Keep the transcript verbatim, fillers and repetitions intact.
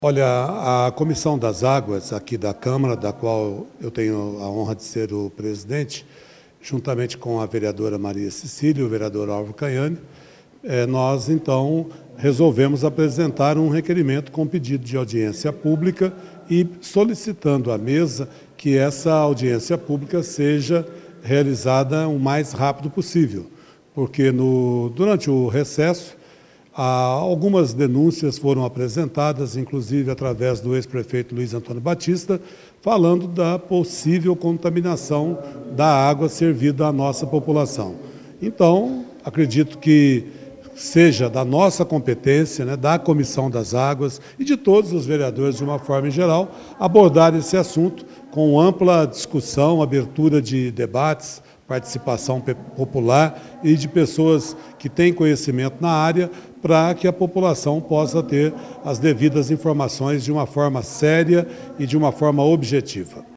Olha, a Comissão das Águas aqui da Câmara, da qual eu tenho a honra de ser o presidente, juntamente com a vereadora Maria Cecília e o vereador Álvaro Caiani, eh, nós, então, resolvemos apresentar um requerimento com pedido de audiência pública e solicitando à mesa que essa audiência pública seja realizada o mais rápido possível, porque no, durante o recesso, Ah, algumas denúncias foram apresentadas, inclusive através do ex-prefeito Luiz Antônio Batista, falando da possível contaminação da água servida à nossa população. Então, acredito que seja da nossa competência, né, da Comissão das Águas e de todos os vereadores, de uma forma em geral, abordar esse assunto com ampla discussão, abertura de debates, participação popular e de pessoas que têm conhecimento na área, para que a população possa ter as devidas informações de uma forma séria e de uma forma objetiva.